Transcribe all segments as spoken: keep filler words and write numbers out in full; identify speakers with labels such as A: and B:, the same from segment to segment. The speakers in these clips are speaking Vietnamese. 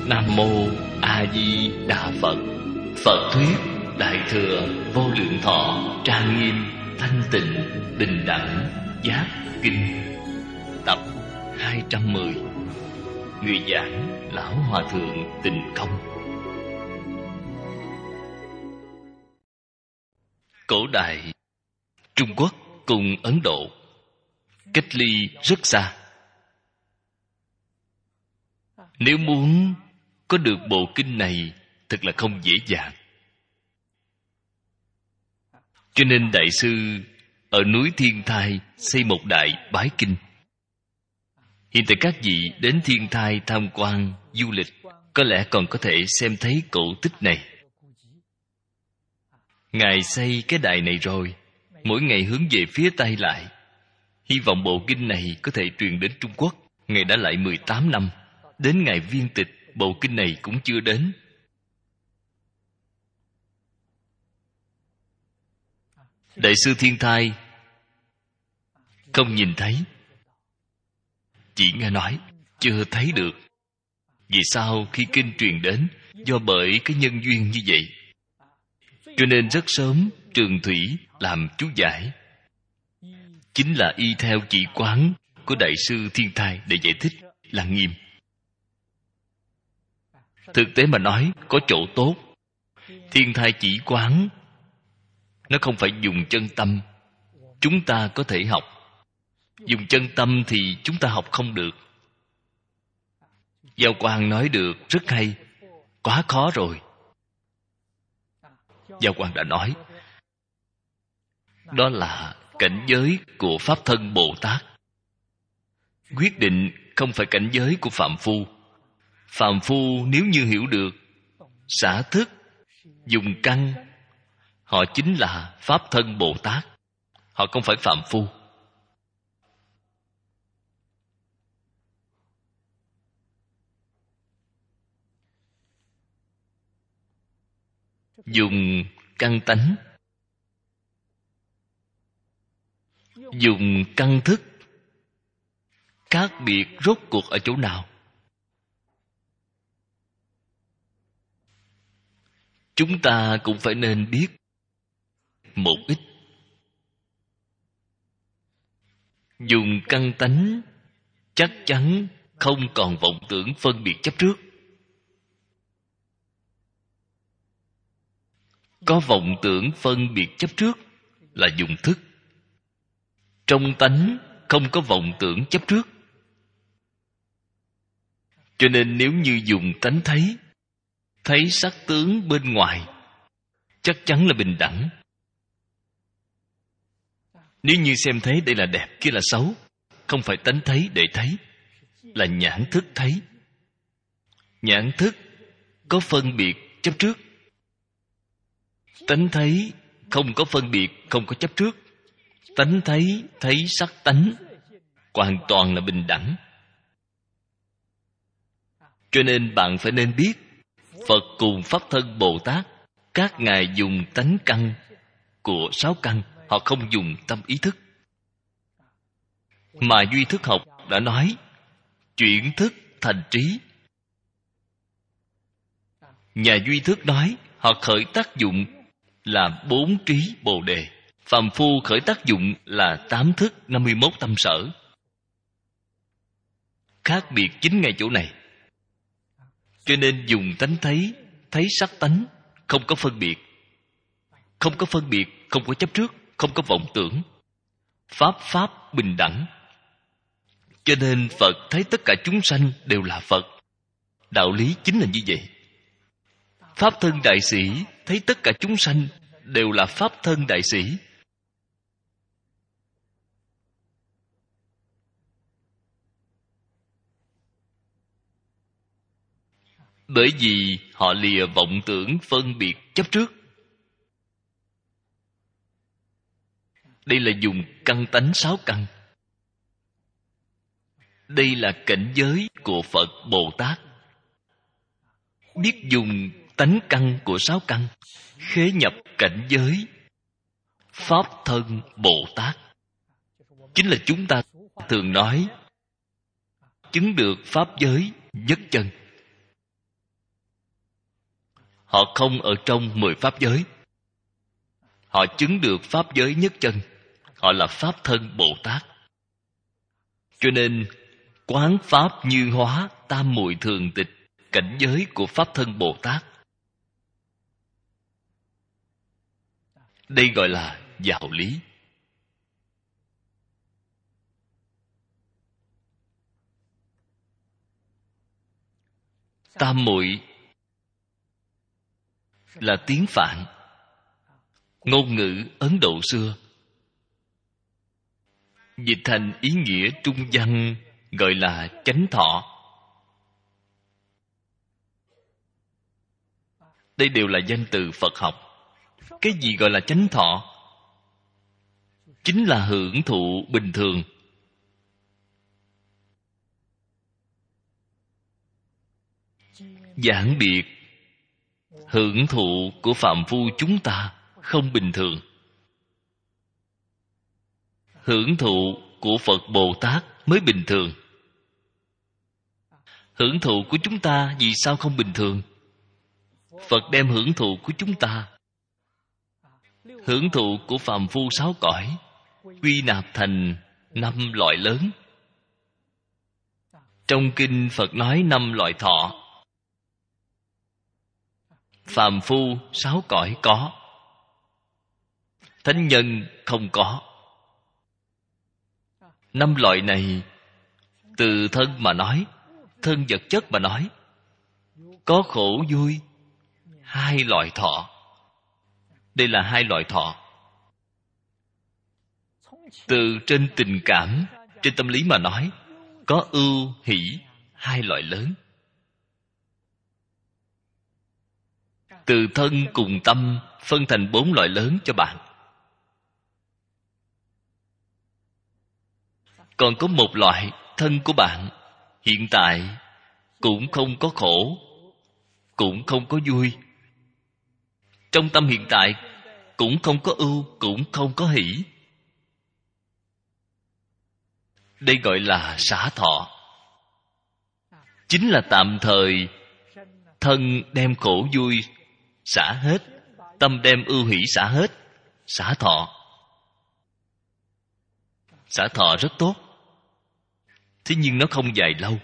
A: Nam mô A Di Đà Phật. Phật thuyết Đại thừa Vô Lượng Thọ Trang Nghiêm Thanh Tịnh Bình Đẳng Giác Kinh, tập hai trăm mười. Người giảng Lão Hòa Thượng Tịnh Công. Cổ đại Trung Quốc cùng Ấn Độ cách ly rất xa. Nếu muốn có được bộ kinh này thật là không dễ dàng. Cho nên Đại sư ở núi Thiên Thai xây một đại bái kinh. Hiện tại các vị đến Thiên Thai tham quan du lịch, có lẽ còn có thể xem thấy cổ tích này. Ngài xây cái đại này rồi, mỗi ngày hướng về phía Tây lại. Hy vọng bộ kinh này có thể truyền đến Trung Quốc. Ngài đã lại mười tám năm. Đến ngày viên tịch, bộ kinh này cũng chưa đến. Đại sư Thiên Thai không nhìn thấy, chỉ nghe nói, chưa thấy được. Vì sao khi kinh truyền đến? Do bởi cái nhân duyên như vậy. Cho nên rất sớm Trường Thủy làm chú giải, chính là y theo chỉ quán của Đại sư Thiên Thai để giải thích là nghiêm. Thực tế mà nói, có chỗ tốt. Thiên Thai chỉ quán nó không phải dùng chân tâm, chúng ta có thể học. Dùng chân tâm thì chúng ta học không được. Giao Quang nói được rất hay, quá khó rồi. Giao Quang đã nói, đó là cảnh giới của Pháp Thân Bồ Tát. Quyết định không phải cảnh giới của Phạm Phu. Phạm Phu nếu như hiểu được, xả thức, dùng căn, họ chính là Pháp Thân Bồ Tát. Họ không phải Phạm Phu. Dùng căn tánh, dùng căn thức, khác biệt rốt cuộc ở chỗ nào? Chúng ta cũng phải nên biết một ít. Dùng căn tánh chắc chắn không còn vọng tưởng phân biệt chấp trước. Có vọng tưởng phân biệt chấp trước là dùng thức. Trong tánh không có vọng tưởng chấp trước. Cho nên nếu như dùng tánh thấy, thấy sắc tướng bên ngoài, chắc chắn là bình đẳng. Nếu như xem thấy đây là đẹp, kia là xấu, không phải tánh thấy để thấy, là nhãn thức thấy. Nhãn thức có phân biệt chấp trước. Tánh thấy không có phân biệt, không có chấp trước. Tánh thấy, thấy sắc tánh, hoàn toàn là bình đẳng. Cho nên bạn phải nên biết, Phật cùng Pháp Thân Bồ Tát, các ngài dùng tánh căn của sáu căn, họ không dùng tâm ý thức. Mà duy thức học đã nói, chuyển thức thành trí. Nhà duy thức nói, họ khởi tác dụng là bốn trí bồ đề. Phàm phu khởi tác dụng là tám thức năm mươi mốt tâm sở. Khác biệt chính ngay chỗ này. Cho nên dùng tánh thấy, thấy sắc tánh, không có phân biệt. Không có phân biệt, không có chấp trước, không có vọng tưởng. Pháp Pháp bình đẳng. Cho nên Phật thấy tất cả chúng sanh đều là Phật. Đạo lý chính là như vậy. Pháp Thân Đại Sĩ thấy tất cả chúng sanh đều là Pháp Thân Đại Sĩ. Bởi vì họ lìa vọng tưởng phân biệt chấp trước. Đây là dùng căn tánh sáu căn. Đây là cảnh giới của Phật Bồ Tát. Biết dùng tánh căn của sáu căn, khế nhập cảnh giới Pháp Thân Bồ Tát. Chính là chúng ta thường nói chứng được Pháp giới nhất chân. Họ không ở trong mười pháp giới. Họ chứng được pháp giới nhất chân. Họ là Pháp Thân Bồ Tát. Cho nên quán Pháp như hóa tam muội thường tịch, cảnh giới của Pháp Thân Bồ Tát. Đây gọi là giáo lý. Tam muội là tiếng Phạn, ngôn ngữ Ấn Độ xưa. Dịch thành ý nghĩa trung văn gọi là chánh thọ. Đây đều là danh từ Phật học. Cái gì gọi là chánh thọ? Chính là hưởng thụ bình thường. Giảng biệt hưởng thụ của phàm phu chúng ta không bình thường. Hưởng thụ của Phật Bồ Tát mới bình thường. Hưởng thụ của chúng ta vì sao không bình thường? Phật đem hưởng thụ của chúng ta, hưởng thụ của phàm phu sáu cõi, quy nạp thành năm loại lớn. Trong kinh Phật nói năm loại thọ. Phàm phu sáu cõi có, thánh nhân không có. Năm loại này từ thân mà nói, thân vật chất mà nói, có khổ vui, hai loại thọ. Đây là hai loại thọ. Từ trên tình cảm, trên tâm lý mà nói, có ưu hỷ, hai loại lớn. Từ thân cùng tâm phân thành bốn loại lớn cho bạn. Còn có một loại thân của bạn hiện tại cũng không có khổ, cũng không có vui. Trong tâm hiện tại cũng không có ưu, cũng không có hỷ. Đây gọi là xả thọ. Chính là tạm thời thân đem khổ vui xả hết, tâm đem ưu hỷ xả hết, xả thọ. Xả thọ rất tốt, thế nhưng nó không dài lâu.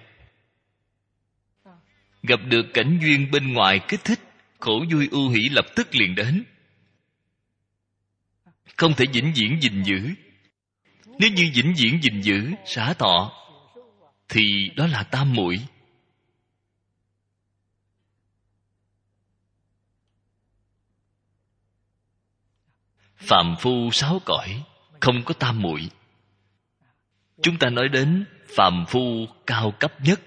A: Gặp được cảnh duyên bên ngoài kích thích, khổ vui ưu hỷ lập tức liền đến. Không thể vĩnh viễn gìn giữ. Nếu như vĩnh viễn gìn giữ xả thọ thì đó là tam muội. Phàm phu sáu cõi không có tam muội. Chúng ta nói đến phàm phu cao cấp nhất,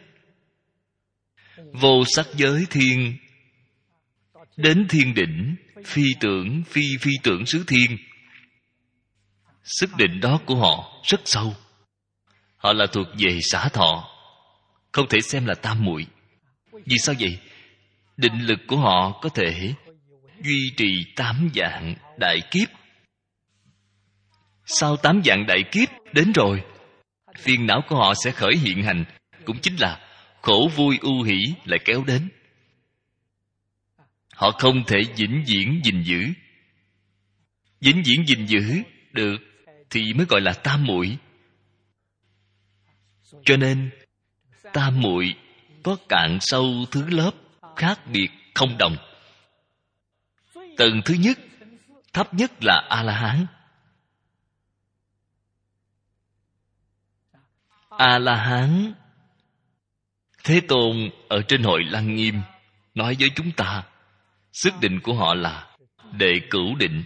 A: vô sắc giới thiên, đến thiên đỉnh, phi tưởng phi phi tưởng xứ thiên. Sức định đó của họ rất sâu. Họ là thuộc về xả thọ, không thể xem là tam muội. Vì sao vậy? Định lực của họ có thể duy trì tám vạn đại kiếp. Sau tám vạn đại kiếp đến rồi, phiền não của họ sẽ khởi hiện hành, cũng chính là khổ vui ưu hỷ lại kéo đến. Họ không thể vĩnh viễn gìn giữ. Vĩnh viễn gìn giữ được thì mới gọi là tam muội. Cho nên tam muội có cạn sâu thứ lớp, khác biệt không đồng. Tầng thứ nhất, thấp nhất là A-la-hán. A-la-hán, Thế Tôn ở trên hội Lăng Nghiêm nói với chúng ta, sức định của họ là đệ cửu định.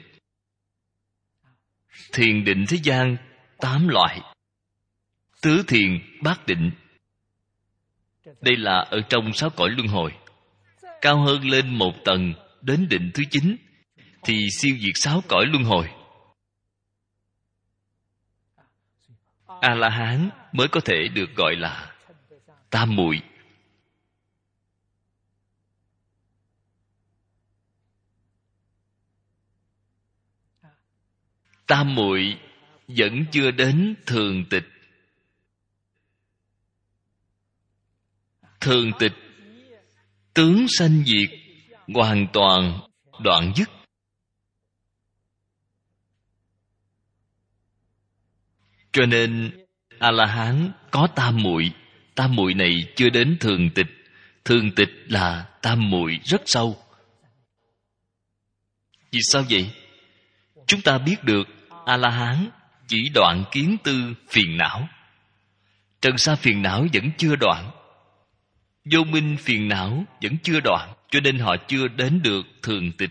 A: Thiền định thế gian tám loại, tứ thiền bát định. Đây là ở trong sáu cõi luân hồi. Cao hơn lên một tầng đến định thứ chín thì siêu diệt sáu cõi luân hồi. A-la-hán mới có thể được gọi là tam muội. Tam muội vẫn chưa đến thường tịch. Thường tịch, tướng sanh diệt hoàn toàn đoạn dứt. Cho nên A-la-hán có tam muội. Tam muội này chưa đến thường tịch. Thường tịch là tam muội rất sâu. Vì sao vậy? Chúng ta biết được A-la-hán chỉ đoạn kiến tư phiền não. Trần sa phiền não vẫn chưa đoạn. Vô minh phiền não vẫn chưa đoạn. Cho nên họ chưa đến được thường tịch.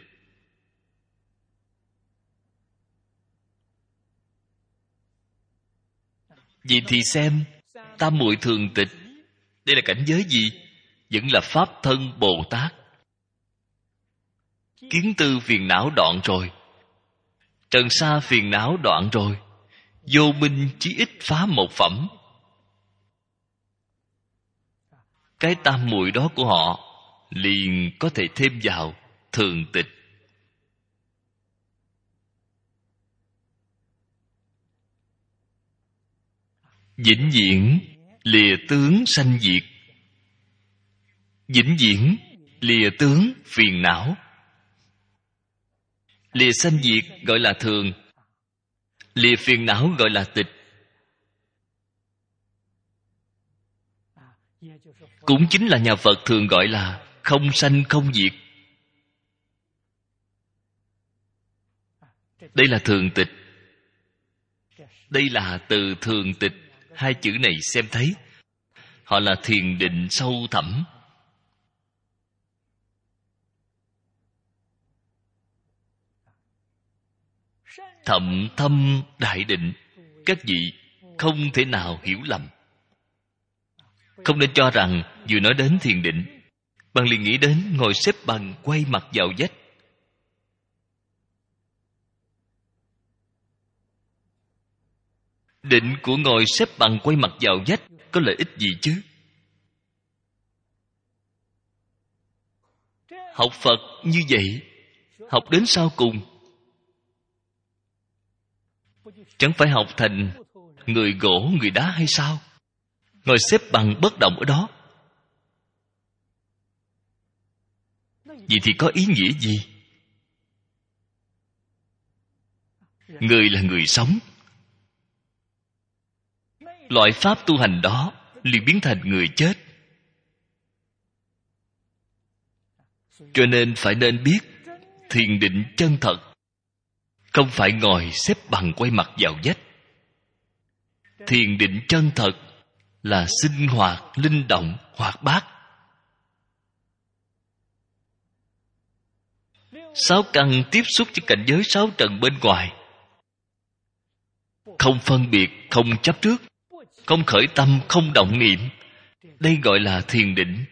A: Vậy thì xem tam muội thường tịch, đây là cảnh giới gì? Vẫn là Pháp thân Bồ Tát. Kiến tư phiền não đoạn rồi, trần sa phiền não đoạn rồi, vô minh chí ít phá một phẩm. Cái tam muội đó của họ liền có thể thêm vào thường tịch. Vĩnh viễn lìa tướng sanh diệt. Vĩnh viễn lìa tướng phiền não. Lìa sanh diệt gọi là thường, lìa phiền não gọi là tịch. Cũng chính là nhà Phật thường gọi là không sanh không diệt. Đây là thường tịch. Đây là từ thường tịch. Hai chữ này xem thấy, họ là thiền định sâu thẳm. Thậm thâm đại định. Các vị không thể nào hiểu lầm. Không nên cho rằng vừa nói đến thiền định, bạn liền nghĩ đến ngồi xếp bằng quay mặt vào vách. Định của ngồi xếp bằng quay mặt vào vách có lợi ích gì chứ? Học Phật như vậy, học đến sau cùng chẳng phải học thành người gỗ người đá hay sao? Ngồi xếp bằng bất động ở đó, vậy thì có ý nghĩa gì? Người là người sống. Loại pháp tu hành đó liền biến thành người chết. Cho nên phải nên biết thiền định chân thật không phải ngồi xếp bằng quay mặt vào vách. Thiền định chân thật là sinh hoạt, linh động, hoạt bát. Sáu căn tiếp xúc với cảnh giới sáu trần bên ngoài, không phân biệt, không chấp trước, không khởi tâm, không động niệm. Đây gọi là thiền định.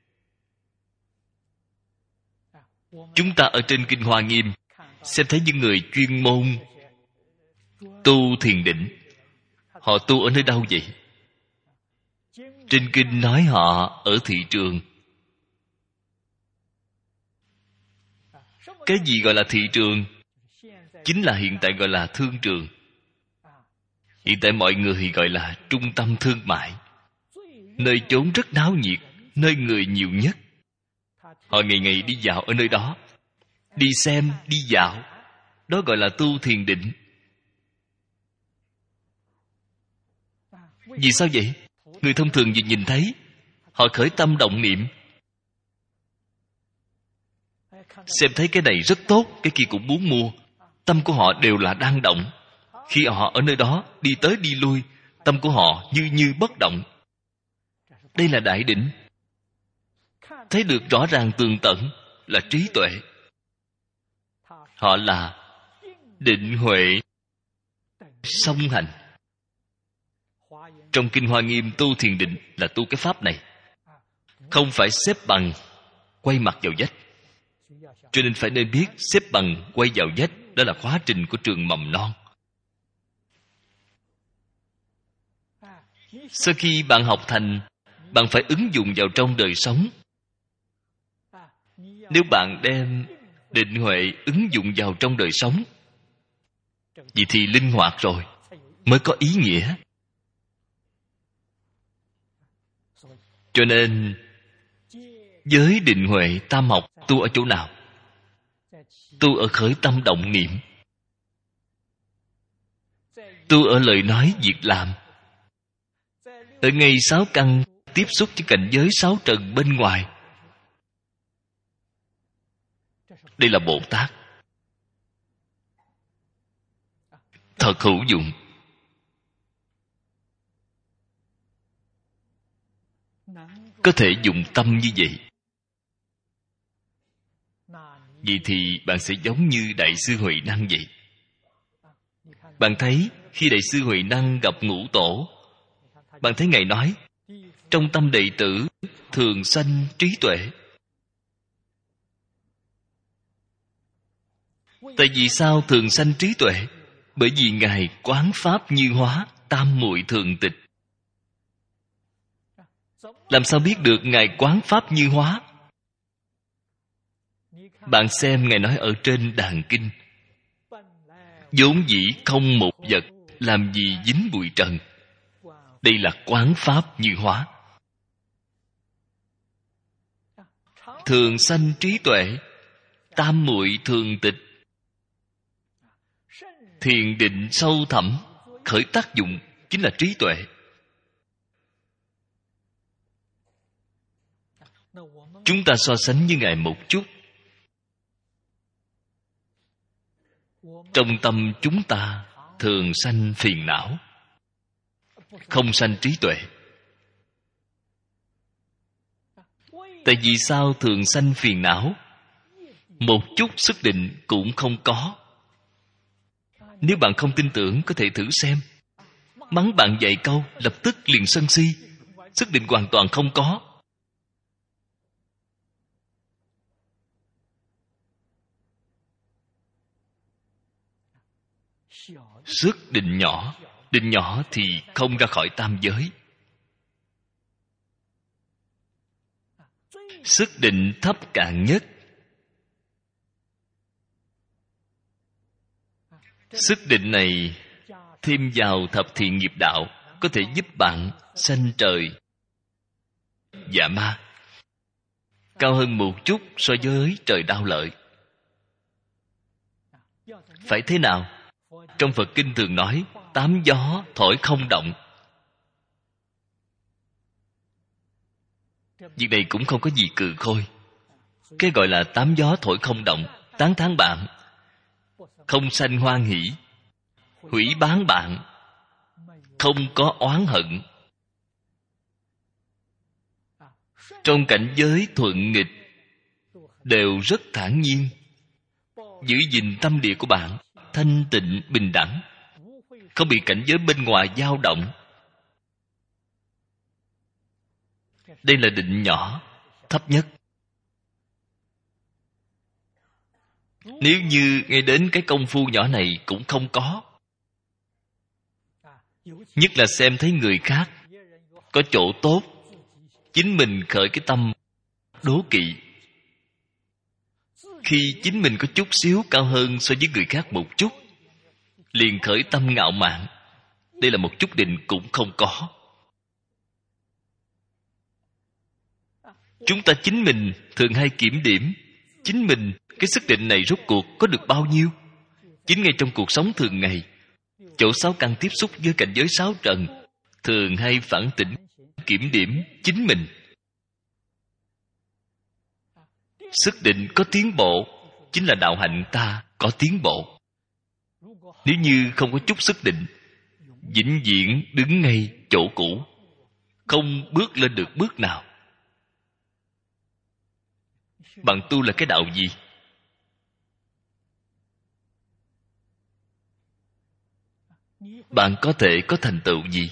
A: Chúng ta ở trên Kinh Hoa Nghiêm xem thấy những người chuyên môn tu thiền định, họ tu ở nơi đâu vậy? Trên kinh nói họ ở thị trường. Cái gì gọi là thị trường? Chính là hiện tại gọi là thương trường. Hiện tại mọi người gọi là trung tâm thương mại, nơi chốn rất náo nhiệt, nơi người nhiều nhất. Họ ngày ngày đi dạo ở nơi đó, đi xem, đi dạo. Đó gọi là tu thiền định. Vì sao vậy? Người thông thường vừa nhìn thấy, họ khởi tâm động niệm, xem thấy cái này rất tốt, cái kia cũng muốn mua. Tâm của họ đều là đang động. Khi họ ở nơi đó đi tới đi lui, tâm của họ như như bất động. Đây là đại định. Thấy được rõ ràng tường tận là trí tuệ. Họ là định huệ song hành. Trong Kinh Hoa Nghiêm tu thiền định là tu cái pháp này, không phải xếp bằng quay mặt vào vách. Cho nên phải nên biết xếp bằng quay vào vách đó là khóa trình của trường mầm non. Sau khi bạn học thành, bạn phải ứng dụng vào trong đời sống. Nếu bạn đem định huệ ứng dụng vào trong đời sống, vậy thì linh hoạt rồi, mới có ý nghĩa. Cho nên giới định huệ tam học Tu ở chỗ nào? Tu ở khởi tâm động niệm, tu ở lời nói việc làm, ở ngay sáu căn tiếp xúc với cảnh giới sáu trần bên ngoài. Đây là Bồ Tát, thật hữu dụng. Có thể dùng tâm như vậy. Vậy thì bạn sẽ giống như Đại sư Huệ Năng vậy. Bạn thấy khi Đại sư Huệ Năng gặp Ngũ Tổ, bạn thấy Ngài nói trong tâm đệ tử thường sanh trí tuệ. Tại vì sao thường sanh trí tuệ? Bởi vì Ngài quán pháp như hóa, tam muội thường tịch. Làm sao biết được Ngài quán pháp như hóa? Bạn xem Ngài nói ở trên Đàn Kinh: vốn dĩ không một vật, làm gì dính bụi trần. Đây là quán pháp như hóa. Thường sanh trí tuệ, tam muội thường tịch. Thiền định sâu thẳm khởi tác dụng chính là trí tuệ. Chúng ta so sánh với Ngài một chút. Trong tâm chúng ta thường sanh phiền não, không sanh trí tuệ. Tại vì sao thường sanh phiền não? Một chút sức định cũng không có. Nếu bạn không tin tưởng, có thể thử xem. Mắng bạn vài câu, lập tức liền sân si. Sức định hoàn toàn không có. Sức định nhỏ, định nhỏ thì không ra khỏi tam giới. Sức định thấp cạn nhất, sức định này thêm vào thập thiện nghiệp đạo, có thể giúp bạn sanh trời dạ ma, cao hơn một chút so với trời đau lợi. Phải thế nào? Trong Phật Kinh thường nói tám gió thổi không động. Việc này cũng không có gì cừ khôi. Cái gọi là tám gió thổi không động, tán thán bạn, không sanh hoan hỷ, hủy bán bạn, không có oán hận. Trong cảnh giới thuận nghịch đều rất thản nhiên, giữ gìn tâm địa của bạn thanh tịnh bình đẳng, không bị cảnh giới bên ngoài dao động. Đây là định nhỏ, thấp nhất. Nếu như ngay đến cái công phu nhỏ này cũng không có, nhất là xem thấy người khác có chỗ tốt, chính mình khởi cái tâm đố kỵ. Khi chính mình có chút xíu cao hơn so với người khác một chút, liền khởi tâm ngạo mạn. Đây là một chút định cũng không có. Chúng ta chính mình thường hay kiểm điểm chính mình, cái sức định này rốt cuộc có được bao nhiêu. Chính ngay trong cuộc sống thường ngày, chỗ sáu căn tiếp xúc với cảnh giới sáu trần, thường hay phản tỉnh kiểm điểm chính mình. Sức định có tiến bộ, chính là đạo hạnh ta có tiến bộ. Nếu như không có chút sức định, vĩnh viễn đứng ngay chỗ cũ, không bước lên được bước nào. Bạn tu là cái đạo gì? Bạn có thể có thành tựu gì?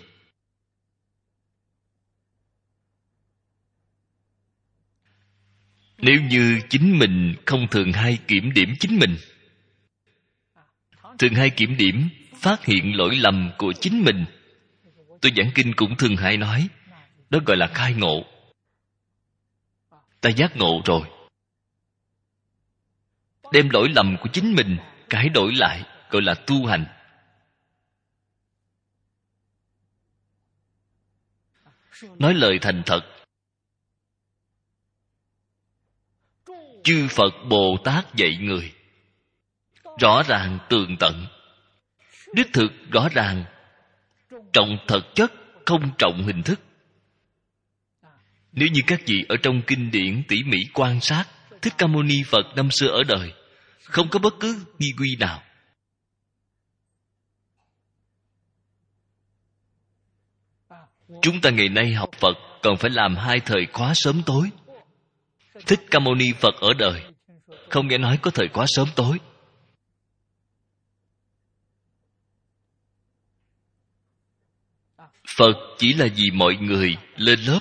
A: Nếu như chính mình không thường hay kiểm điểm chính mình, thường hay kiểm điểm phát hiện lỗi lầm của chính mình, tôi giảng kinh cũng thường hay nói, đó gọi là khai ngộ. Ta giác ngộ rồi, đem lỗi lầm của chính mình cải đổi lại, gọi là tu hành. Nói lời thành thật, chư Phật Bồ Tát dạy người rõ ràng tường tận, đích thực rõ ràng, trọng thật chất, không trọng hình thức. Nếu như các vị ở trong kinh điển tỉ mỉ quan sát, Thích Ca Mâu Ni Phật năm xưa ở đời không có bất cứ nghi quy nào. Chúng ta ngày nay học Phật còn phải làm hai thời khóa sớm tối. Thích Ca Mâu Ni Phật ở đời không nghe nói có thời khóa sớm tối. Phật chỉ là vì mọi người lên lớp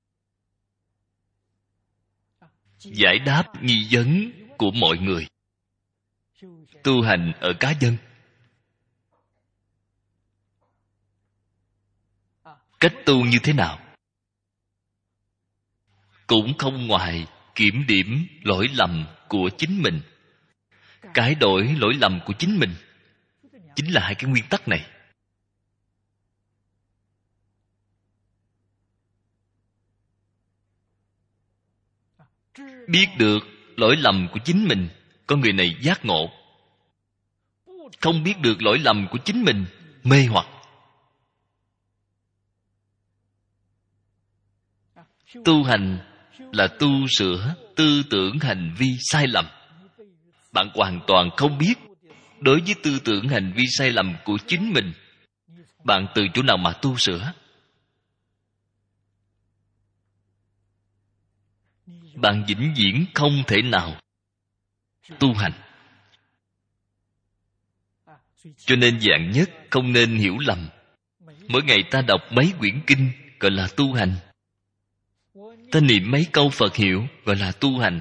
A: giải đáp nghi vấn của mọi người, tu hành ở cá nhân. Cách tu như thế nào? Cũng không ngoài kiểm điểm lỗi lầm của chính mình, cải đổi lỗi lầm của chính mình. Chính là hai cái nguyên tắc này. Biết được lỗi lầm của chính mình, con người này giác ngộ. Không biết được lỗi lầm của chính mình, mê hoặc. Tu hành là tu sửa tư tưởng hành vi sai lầm. Bạn hoàn toàn không biết đối với tư tưởng hành vi sai lầm của chính mình, bạn từ chỗ nào mà tu sửa. Bạn vĩnh viễn không thể nào tu hành. Cho nên dạng nhất không nên hiểu lầm. Mỗi ngày ta đọc mấy quyển kinh gọi là tu hành, ta niệm mấy câu Phật hiệu gọi là tu hành,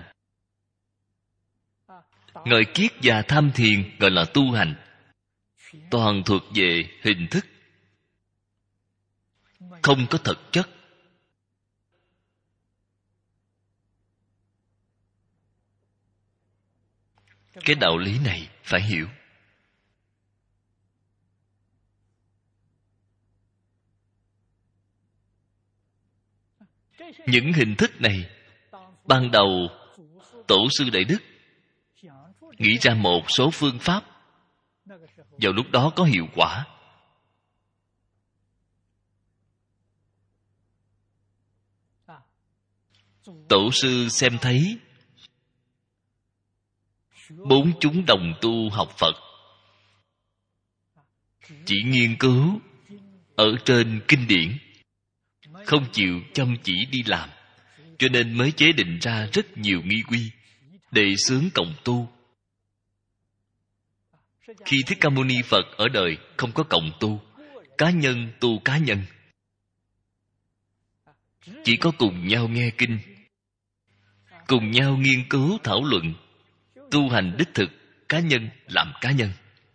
A: ngợi kiết và tham thiền gọi là tu hành. Toàn thuộc về hình thức, không có thực chất. Cái đạo lý này phải hiểu. Những hình thức này, ban đầu Tổ sư Đại Đức nghĩ ra một số phương pháp, vào lúc đó có hiệu quả. Tổ sư xem thấy bốn chúng đồng tu học Phật chỉ nghiên cứu ở trên kinh điển, không chịu chăm chỉ đi làm, cho nên mới chế định ra rất nhiều nghi quy, đề xướng cộng tu. Khi Thích Ca Mâu Ni Phật ở đời không có cộng tu, cá nhân tu cá nhân, chỉ có cùng nhau nghe kinh, cùng nhau nghiên cứu thảo luận, tu hành đích thực, cá nhân làm cá nhân.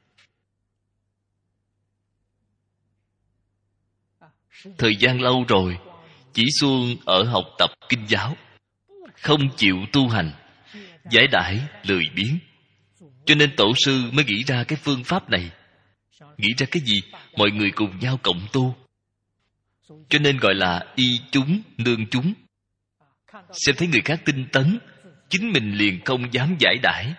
A: Thời gian lâu rồi, chỉ suông ở học tập kinh giáo, không chịu tu hành, giải đãi lười biếng. Cho nên Tổ sư mới nghĩ ra cái phương pháp này. Nghĩ ra cái gì? Mọi người cùng nhau cộng tu. Cho nên gọi là y chúng nương chúng. Xem thấy người khác tinh tấn, chính mình liền không dám giải đãi.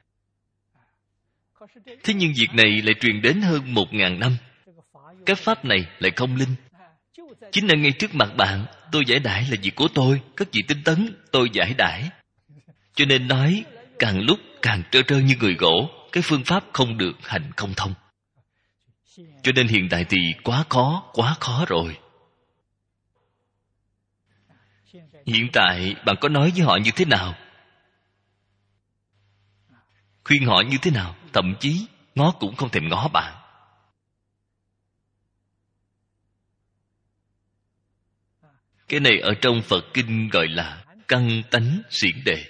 A: Thế nhưng việc này lại truyền đến hơn một ngàn năm. Cái pháp này lại không linh. Chính là ngay trước mặt bạn, tôi giải đãi là việc của tôi, các vị tinh tấn, tôi giải đãi. Cho nên nói càng lúc càng trơ trơ như người gỗ, cái phương pháp không được hành không thông. Cho nên hiện tại thì quá khó, quá khó rồi. Hiện tại bạn có nói với họ như thế nào? Khuyên họ như thế nào? Thậm chí ngó cũng không thèm ngó bạn. Cái này ở trong Phật Kinh gọi là căn tánh xiển đề.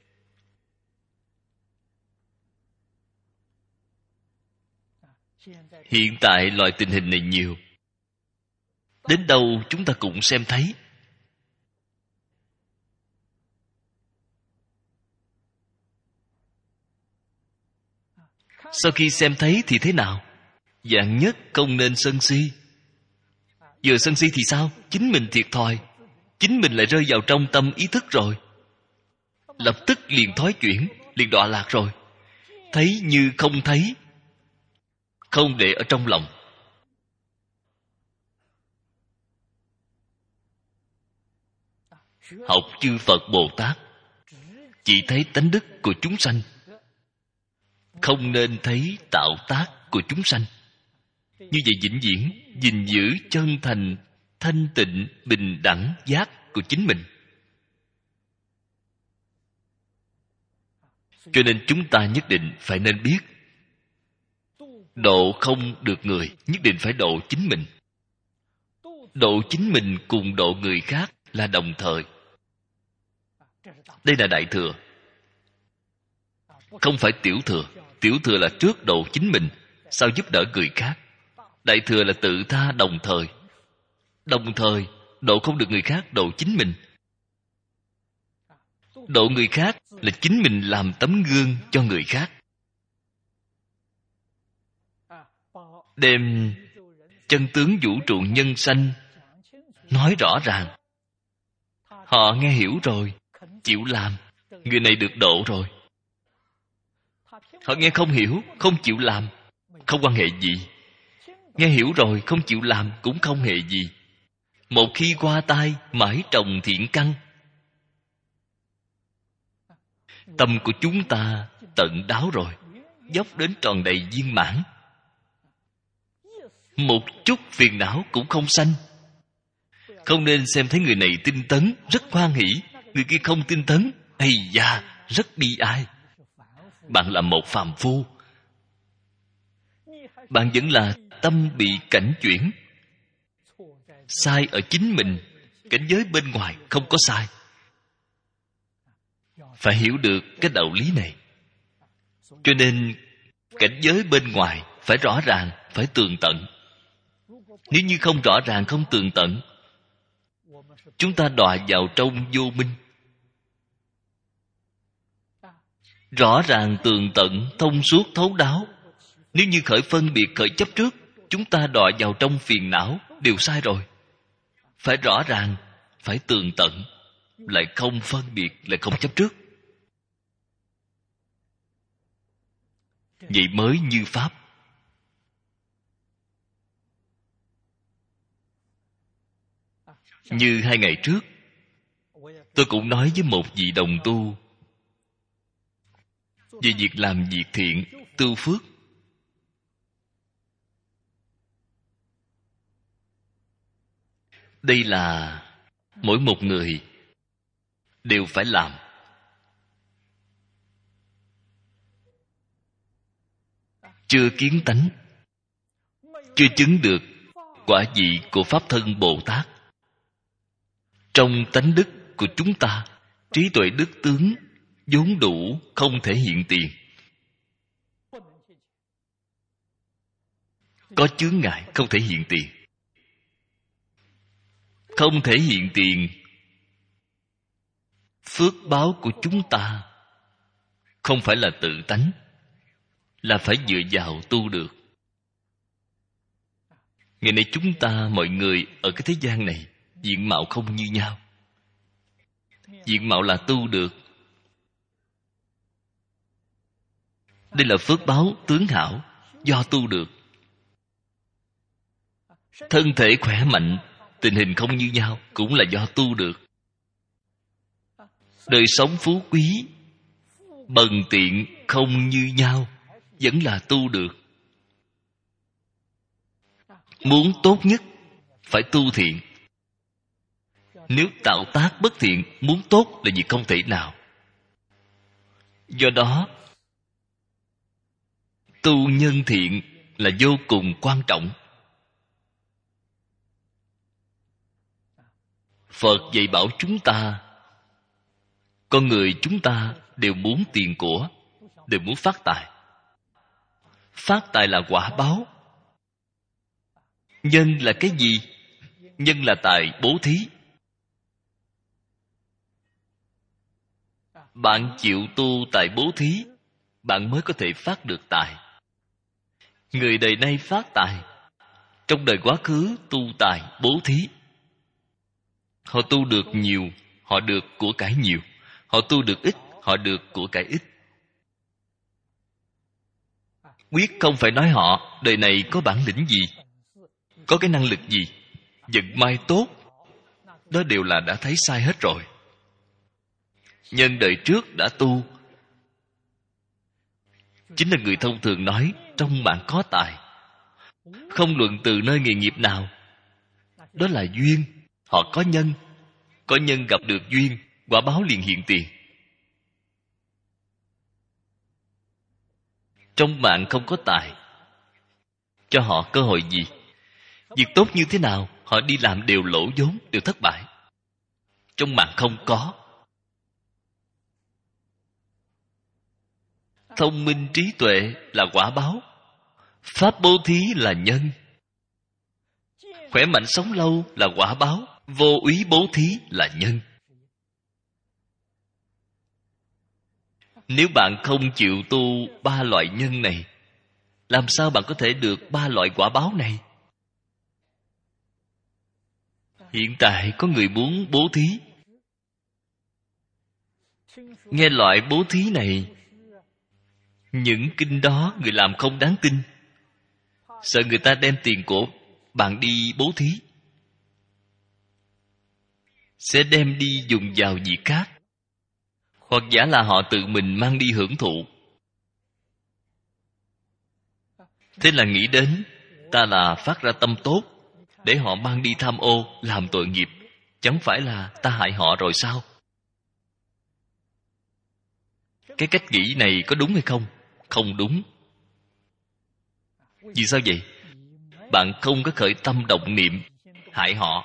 A: Hiện tại loại tình hình này nhiều. Đến đâu chúng ta cũng xem thấy. Sau khi xem thấy thì thế nào? Dạng nhất không nên sân si. Vừa sân si thì sao? Chính mình thiệt thòi. Chính mình lại rơi vào trong tâm ý thức rồi. lập tức liền thoái chuyển, liền đọa lạc rồi. Thấy như không thấy, không để ở trong lòng. Học chư Phật Bồ Tát chỉ thấy tánh đức của chúng sanh, không nên thấy tạo tác của chúng sanh. Như vậy vĩnh viễn gìn giữ chân thành, thanh tịnh, bình đẳng giác của chính mình. Cho nên chúng ta nhất định phải nên biết, độ không được người, nhất định phải độ chính mình. Độ chính mình cùng độ người khác là đồng thời. Đây là đại thừa, không phải tiểu thừa. Tiểu thừa là trước độ chính mình, sau giúp đỡ người khác. Đại thừa là tự tha đồng thời. Đồng thời độ không được người khác, độ chính mình. Độ người khác là chính mình làm tấm gương cho người khác. Đem chân tướng vũ trụ nhân sanh nói rõ ràng. Họ nghe hiểu rồi, chịu làm, người này được độ rồi. Họ nghe không hiểu, không chịu làm, không quan hệ gì. Nghe hiểu rồi, không chịu làm cũng không hề gì. Một khi qua tai, mãi trồng thiện căn. Tâm của chúng ta tận đáo rồi, dốc đến tròn đầy viên mãn. Một chút phiền não cũng không sanh. Không nên xem thấy người này tinh tấn, rất hoan hỷ, người kia không tinh tấn, ây da, rất bi ai. Bạn là một phàm phu, bạn vẫn là tâm bị cảnh chuyển. Sai ở chính mình, cảnh giới bên ngoài không có sai. Phải hiểu được cái đạo lý này. Cho nên cảnh giới bên ngoài phải rõ ràng, phải tường tận. Nếu như không rõ ràng, không tường tận, chúng ta đọa vào trong vô minh. Rõ ràng tường tận, thông suốt thấu đáo. Nếu như khởi phân biệt, khởi chấp trước, chúng ta đọa vào trong phiền não, đều sai rồi. Phải rõ ràng, phải tường tận, lại không phân biệt, lại không chấp trước. Vậy mới như Pháp. Như hai ngày trước, tôi cũng nói với một vị đồng tu về việc làm việc thiện, tu phước. Đây là mỗi một người đều phải làm. Chưa kiến tánh, chưa chứng được quả vị của Pháp Thân Bồ Tát, trong tánh đức của chúng ta, trí tuệ đức tướng vốn đủ, không thể hiện tiền. Có chướng ngại không thể hiện tiền. Không thể hiện tiền. Phước báo của chúng ta không phải là tự tánh, là phải dựa vào tu được. Ngày nay chúng ta, mọi người ở cái thế gian này, diện mạo không như nhau. Diện mạo là tu được. Đây là phước báo tướng hảo, do tu được. Thân thể khỏe mạnh, tình hình không như nhau, cũng là do tu được. Đời sống phú quý, bần tiện không như nhau, vẫn là tu được. Muốn tốt nhất, phải tu thiện. Nếu tạo tác bất thiện, muốn tốt là việc không thể nào. Do đó, tu nhân thiện là vô cùng quan trọng. Phật dạy bảo chúng ta, con người chúng ta đều muốn tiền của, đều muốn phát tài. Phát tài là quả báo. Nhân là cái gì? Nhân là tài bố thí. Bạn chịu tu tài bố thí, bạn mới có thể phát được tài. Người đời nay phát tài, trong đời quá khứ tu tài bố thí. Họ tu được nhiều, họ được của cải nhiều. Họ tu được ít, họ được của cải ít. Quyết không phải nói họ đời này có bản lĩnh gì, có cái năng lực gì, vận may tốt. Đó đều là đã thấy sai hết rồi. Nhân đời trước đã tu, chính là người thông thường nói trong bạn có tài. Không luận từ nơi nghề nghiệp nào, đó là duyên. Họ có nhân, có nhân gặp được duyên, quả báo liền hiện tiền. Trong bạn không có tài, cho họ cơ hội gì? Việc tốt như thế nào, họ đi làm đều lỗ vốn, đều thất bại. Trong bạn không có. Thông minh trí tuệ là quả báo, pháp bố thí là nhân, khỏe mạnh sống lâu là quả báo, vô úy bố thí là nhân. Nếu bạn không chịu tu ba loại nhân này, làm sao bạn có thể được ba loại quả báo này? Hiện tại có người muốn bố thí. Nghe loại bố thí này, những kinh đó người làm không đáng tin, sợ người ta đem tiền của bạn đi bố thí, sẽ đem đi dùng vào việc khác, hoặc giả là họ tự mình mang đi hưởng thụ. Thế là nghĩ đến ta là phát ra tâm tốt, để họ mang đi tham ô, làm tội nghiệp, chẳng phải là ta hại họ rồi sao? Cái cách nghĩ này có đúng hay không? Không đúng. Vì sao vậy? Bạn không có khởi tâm động niệm hại họ,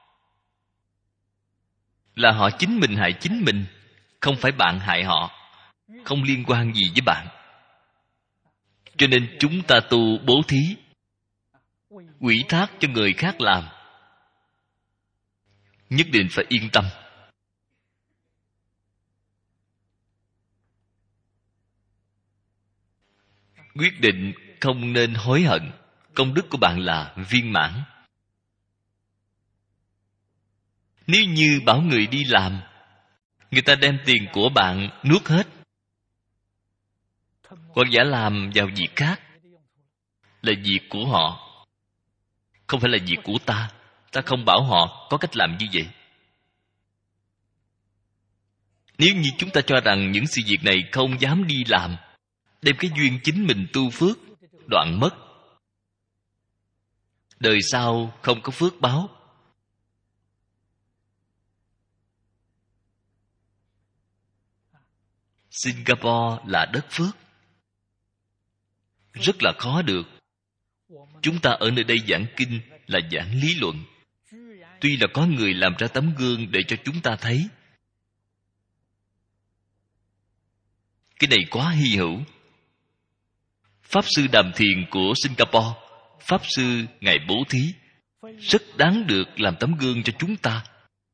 A: là họ chính mình hại chính mình, không phải bạn hại họ, không liên quan gì với bạn. Cho nên chúng ta tu bố thí, ủy thác cho người khác làm, nhất định phải yên tâm. Quyết định không nên hối hận. Công đức của bạn là viên mãn. Nếu như bảo người đi làm, người ta đem tiền của bạn nuốt hết, hoặc giả làm vào việc khác, là việc của họ, không phải là việc của ta. Ta không bảo họ có cách làm như vậy. Nếu như chúng ta cho rằng những sự việc này không dám đi làm, đem cái duyên chính mình tu phước đoạn mất, đời sau không có phước báo. Singapore là đất phước, rất là khó được. Chúng ta ở nơi đây giảng kinh là giảng lý luận, tuy là có người làm ra tấm gương để cho chúng ta thấy. Cái này quá hy hữu. Pháp sư Đàm Thiền của Singapore, Pháp sư Ngài bố thí, rất đáng được làm tấm gương cho chúng ta.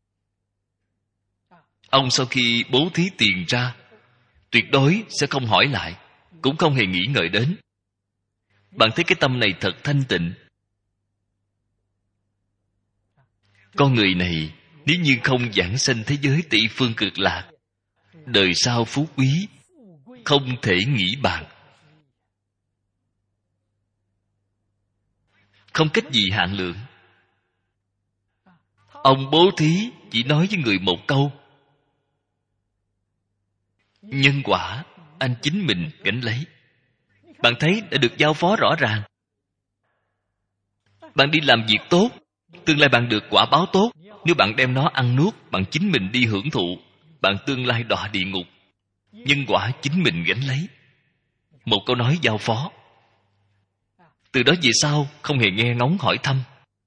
A: Ông sau khi bố thí tiền ra, tuyệt đối sẽ không hỏi lại, cũng không hề nghĩ ngợi đến. Bạn thấy cái tâm này thật thanh tịnh. Con người này nếu như không giảng sanh thế giới tỷ phương cực lạc, đời sau phú quý không thể nghĩ bàn, không cách gì hạn lượng. Ông bố thí chỉ nói với người một câu: nhân quả anh chính mình gánh lấy. Bạn thấy đã được giao phó rõ ràng. Bạn đi làm việc tốt, tương lai bạn được quả báo tốt. Nếu bạn đem nó ăn nuốt, bạn chính mình đi hưởng thụ, bạn tương lai đọa địa ngục. Nhân quả chính mình gánh lấy. Một câu nói giao phó. Từ đó về sau không hề nghe ngóng hỏi thăm.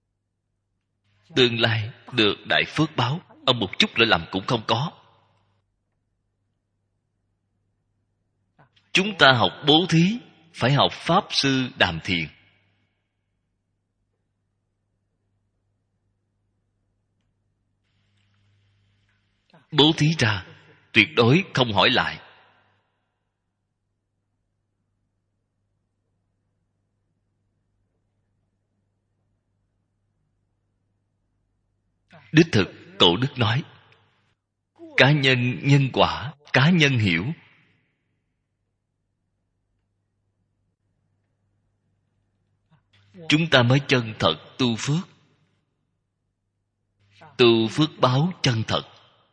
A: Tương lai được đại phước báo, ông một chút lỗi lầm cũng không có. Chúng ta học bố thí phải học Pháp sư Đàm Thiền. Bố thí ra tuyệt đối không hỏi lại. Đích thực Tổ Đức nói, cá nhân nhân quả cá nhân hiểu. Chúng ta mới chân thật tu phước. Tu phước báo chân thật,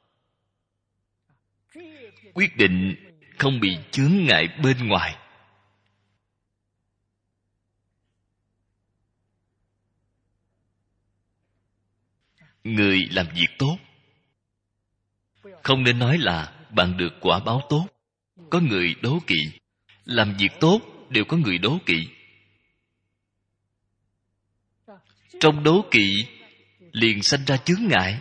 A: quyết định không bị chướng ngại bên ngoài. Người làm việc tốt, không nên nói là bạn được quả báo tốt. Có người đố kỵ. Làm việc tốt đều có người đố kỵ. Trong đố kỵ liền sanh ra chướng ngại.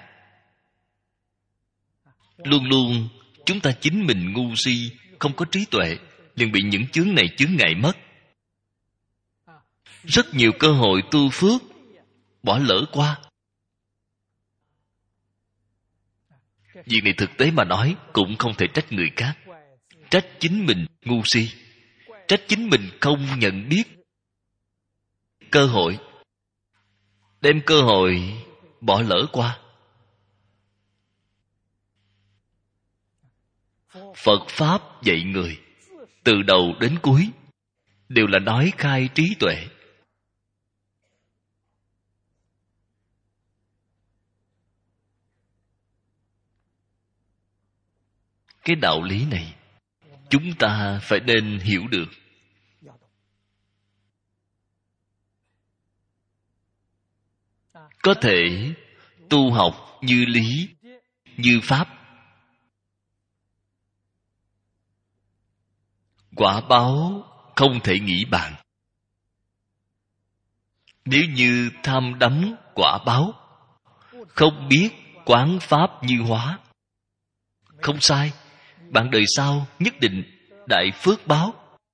A: Luôn luôn chúng ta chính mình ngu si, không có trí tuệ, liền bị những chướng này chướng ngại mất. Rất nhiều cơ hội tu phước bỏ lỡ qua. Việc này thực tế mà nói cũng không thể trách người khác. Trách chính mình ngu si, trách chính mình không nhận biết cơ hội, đem cơ hội bỏ lỡ qua. Phật Pháp dạy người từ đầu đến cuối đều là nói khai trí tuệ. Cái đạo lý này chúng ta phải nên hiểu được. Có thể tu học như lý, như pháp, quả báo không thể nghĩ bàn. Nếu như tham đắm quả báo, không biết quán pháp như hóa, không sai, bạn đời sau nhất định đại phước báo.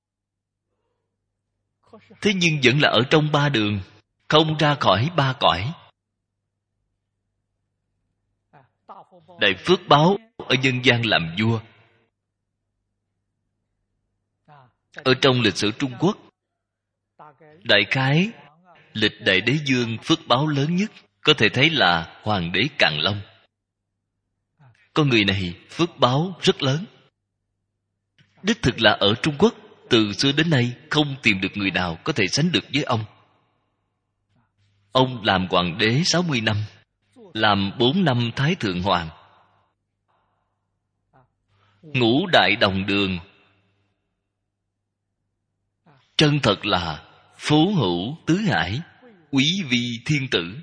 A: Thế nhưng vẫn là ở trong ba đường, không ra khỏi ba cõi. Đại phước báo ở nhân gian làm vua. Ở trong lịch sử Trung Quốc, đại khái lịch đại đế dương phước báo lớn nhất có thể thấy là hoàng đế Càn Long. Con người này phước báo rất lớn. Đích thực là ở Trung Quốc từ xưa đến nay không tìm được người nào có thể sánh được với ông. Ông làm hoàng đế sáu mươi năm, làm bốn năm thái thượng hoàng. Ngũ đại đồng đường, chân thật là phú hữu tứ hải, quý vi thiên tử.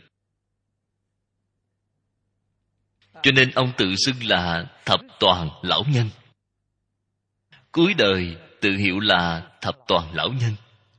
A: Cho nên ông tự xưng là thập toàn lão nhân. Cuối đời tự hiệu là thập toàn lão nhân.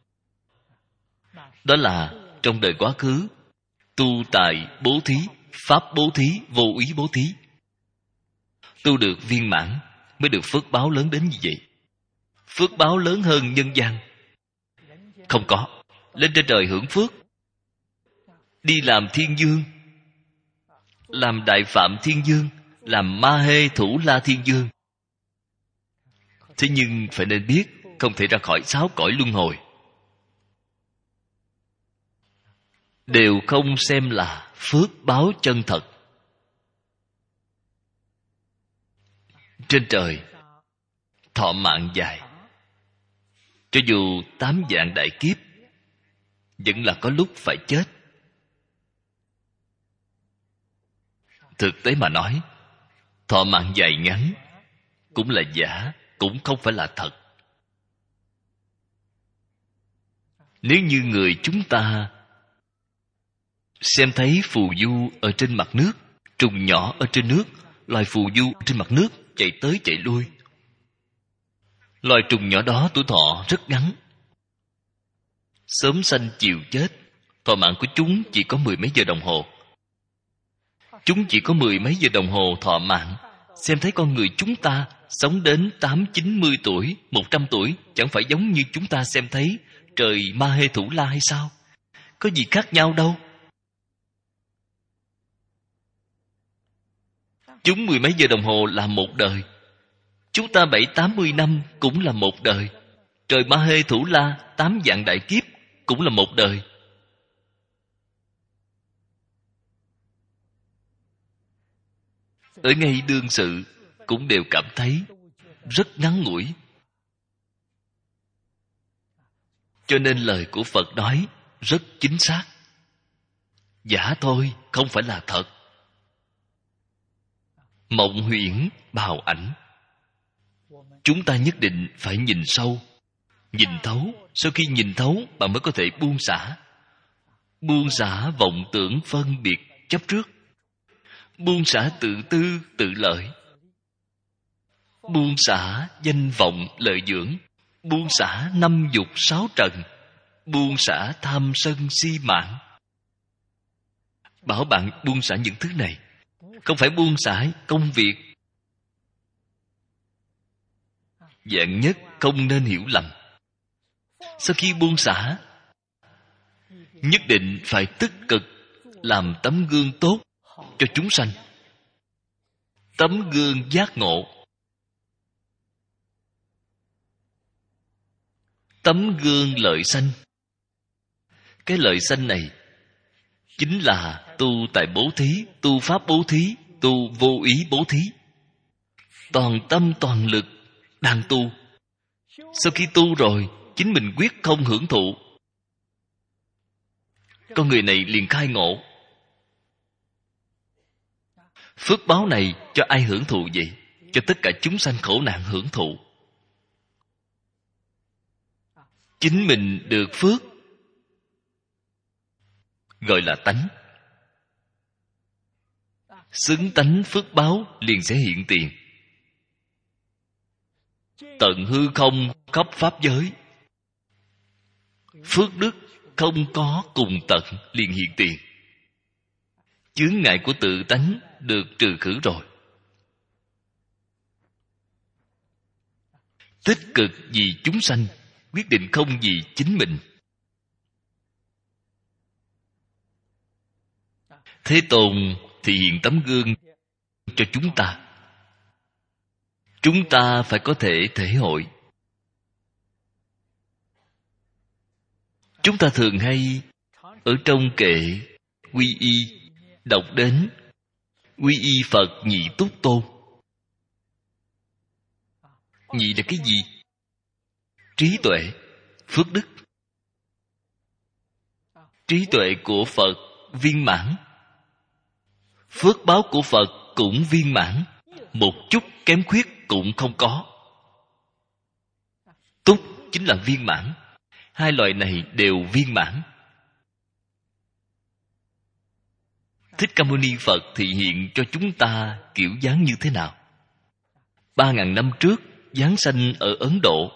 A: Đó là trong đời quá khứ tu tài bố thí, pháp bố thí, vô úy bố thí, tu được viên mãn mới được phước báo lớn đến như vậy. Phước báo lớn hơn nhân gian không có. Lên trên trời hưởng phước, đi làm thiên dương, làm đại phạm thiên dương, làm ma hê thủ la thiên dương. Thế nhưng phải nên biết không thể ra khỏi sáu cõi luân hồi. Đều không xem là phước báo chân thật. Trên trời thọ mạng dài, cho dù tám vạn đại kiếp vẫn là có lúc phải chết. Thực tế mà nói, thọ mạng dài ngắn cũng là giả, cũng không phải là thật. Nếu như người chúng ta xem thấy phù du ở trên mặt nước, trùng nhỏ ở trên nước, loài phù du trên mặt nước chạy tới chạy lui, loài trùng nhỏ đó tuổi thọ rất ngắn, sớm sanh chiều chết. Thọ mạng của chúng chỉ có mười mấy giờ đồng hồ. Chúng chỉ có mười mấy giờ đồng hồ thọ mạng. Xem thấy con người chúng ta sống đến tám, chín mươi tuổi, một trăm tuổi, chẳng phải giống như chúng ta xem thấy trời Ma Hê Thủ La hay sao? Có gì khác nhau đâu. Chúng mười mấy giờ đồng hồ là một đời. Chúng ta bảy, tám mươi năm cũng là một đời. Trời Ma Hê Thủ La tám vạn đại kiếp cũng là một đời. Ở ngay đương sự cũng đều cảm thấy rất ngắn ngủi. Cho nên lời của Phật nói rất chính xác. Giả thôi, không phải là thật. Mộng huyễn bào ảnh. Chúng ta nhất định phải nhìn sâu, nhìn thấu. Sau khi nhìn thấu, bạn mới có thể buông xả. Buông xả vọng tưởng phân biệt chấp trước, buông xả tự tư tự lợi, buông xả danh vọng lợi dưỡng, buông xả năm dục sáu trần, buông xả tham sân si mạn. Bảo bạn buông xả những thứ này, không phải buông xả công việc. Vạn nhất không nên hiểu lầm. Sau khi buông xả, nhất định phải tích cực làm tấm gương tốt cho chúng sanh. Tấm gương giác ngộ, tấm gương lợi sanh. Cái lợi sanh này chính là tu tại bố thí, tu pháp bố thí, tu vô ý bố thí. Toàn tâm toàn lực đang tu. Sau khi tu rồi, chính mình quyết không hưởng thụ. Con người này liền khai ngộ. Phước báo này cho ai hưởng thụ vậy? Cho tất cả chúng sanh khổ nạn hưởng thụ. Chính mình được phước gọi là tánh. Xứng tánh phước báo liền sẽ hiện tiền. Tận hư không khắp pháp giới, phước đức không có cùng tận liền hiện tiền. Chướng ngại của tự tánh được trừ khử rồi. Tích cực vì chúng sanh, quyết định không vì chính mình. Thế Tôn thì hiện tấm gương cho chúng ta. Chúng ta phải có thể thể hội. Chúng ta thường hay ở trong kệ quy y đọc đến quy y Phật nhị túc tôn. Nhị là cái gì? Trí tuệ, phước đức. Trí tuệ của Phật viên mãn, phước báo của Phật cũng viên mãn, một chút kém khuyết cũng không có. Túc chính là viên mãn. Hai loại này đều viên mãn. Thích Ca Mâu Ni Phật thị hiện cho chúng ta kiểu dáng như thế nào? Ba ngàn năm trước giáng sanh ở Ấn Độ.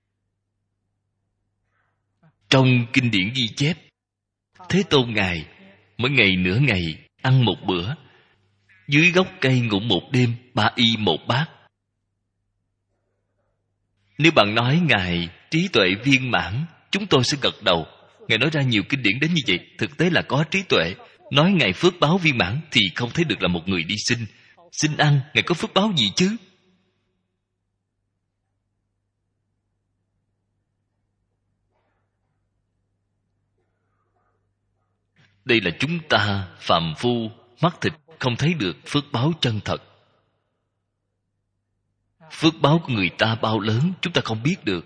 A: Trong kinh điển ghi chép, Thế Tôn Ngài mỗi ngày nửa ngày ăn một bữa, dưới gốc cây ngủ một đêm, ba y một bát. Nếu bạn nói Ngài trí tuệ viên mãn, chúng tôi sẽ gật đầu. Ngài nói ra nhiều kinh điển đến như vậy, thực tế là có trí tuệ. Nói Ngài phước báo viên mãn thì không thấy được là một người đi xin. Xin ăn, Ngài có phước báo gì chứ? Đây là chúng ta phàm phu, mắt thịt không thấy được phước báo chân thật. Phước báo của người ta bao lớn chúng ta không biết được.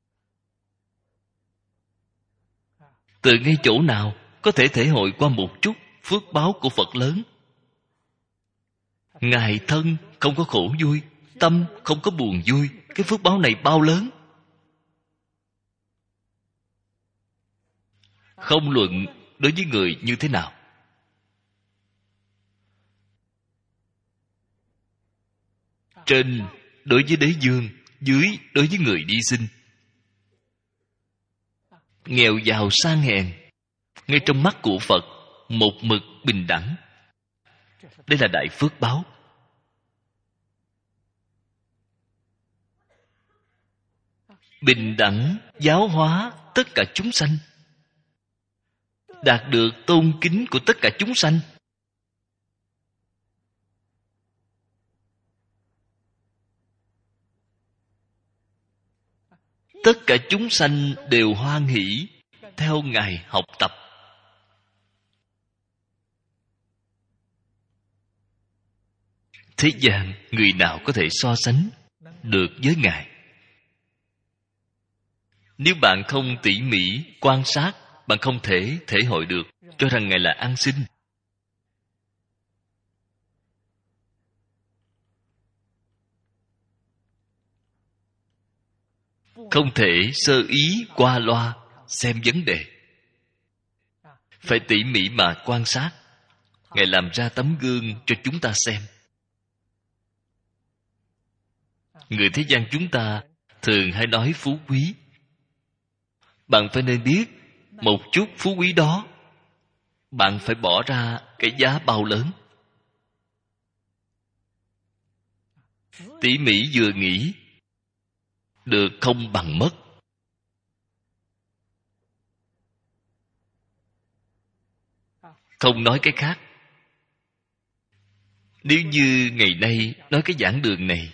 A: Từ ngay chỗ nào có thể thể hội qua một chút phước báo của Phật lớn? Ngài thân không có khổ vui, tâm không có buồn vui, cái phước báo này bao lớn? Không luận đối với người như thế nào. Trên đối với đế dương, dưới đối với người đi sinh. Nghèo giàu sang hèn, ngay trong mắt của Phật một mực bình đẳng. Đây là đại phước báo. Bình đẳng giáo hóa tất cả chúng sanh, đạt được tôn kính của tất cả chúng sanh. Tất cả chúng sanh đều hoan hỷ theo Ngài học tập. Thế gian người nào có thể so sánh được với Ngài. Nếu bạn không tỉ mỉ quan sát, bạn không thể thể hội được, cho rằng Ngài là an sinh. Không thể sơ ý qua loa xem vấn đề. Phải tỉ mỉ mà quan sát. Ngài làm ra tấm gương cho chúng ta xem. Người thế gian chúng ta thường hay nói phú quý. Bạn phải nên biết một chút phú quý đó bạn phải bỏ ra cái giá bao lớn. Tỉ mỉ vừa nghĩ, được không bằng mất. Không nói cái khác. Nếu như ngày nay nói cái giảng đường này,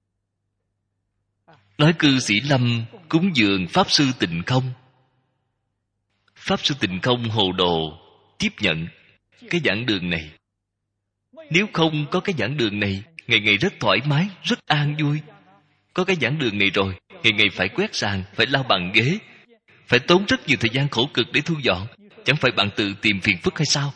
A: nói cư sĩ Lâm cúng dường Pháp Sư Tịnh Không, Pháp Sư Tịnh Không hồ đồ tiếp nhận cái giảng đường này. Nếu không có cái giảng đường này, ngày ngày rất thoải mái, rất an vui. Có cái giảng đường này rồi, ngày ngày phải quét sàn, phải lau bàn ghế, phải tốn rất nhiều thời gian khổ cực để thu dọn. Chẳng phải bạn tự tìm phiền phức hay sao?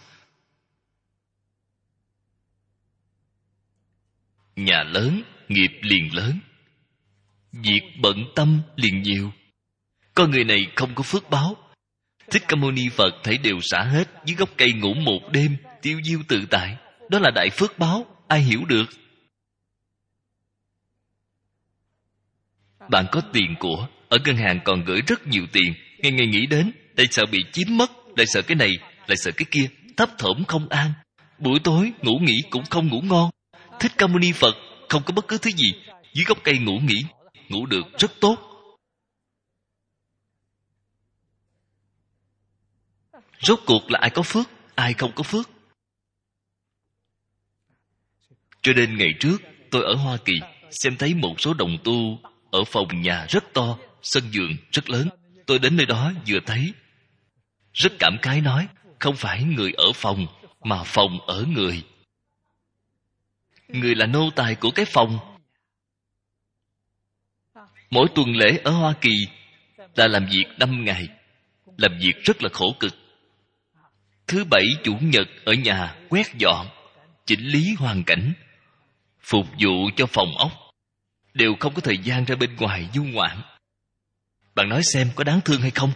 A: Nhà lớn, nghiệp liền lớn. Việc bận tâm liền nhiều. Con người này không có phước báo. Thích Ca Mâu Ni Phật thấy đều xả hết, dưới gốc cây ngủ một đêm, tiêu diêu tự tại. Đó là đại phước báo, ai hiểu được? Bạn có tiền của, ở ngân hàng còn gửi rất nhiều tiền, ngày ngày nghĩ đến, lại sợ bị chiếm mất, lại sợ cái này, lại sợ cái kia, thấp thỏm không an. Buổi tối ngủ nghỉ cũng không ngủ ngon. Thích Ca Mâu Ni Phật không có bất cứ thứ gì, dưới gốc cây ngủ nghỉ, ngủ được rất tốt. Rốt cuộc là ai có phước, ai không có phước? Cho nên ngày trước tôi ở Hoa Kỳ xem thấy một số đồng tu ở phòng nhà rất to, sân vườn rất lớn. Tôi đến nơi đó vừa thấy, rất cảm khái nói, không phải người ở phòng, mà phòng ở người. Người là nô tài của cái phòng. Mỗi tuần lễ ở Hoa Kỳ là làm việc năm ngày, làm việc rất là khổ cực. Thứ bảy chủ nhật ở nhà quét dọn, chỉnh lý hoàn cảnh, phục vụ cho phòng ốc, đều không có thời gian ra bên ngoài du ngoạn. Bạn nói xem có đáng thương hay không?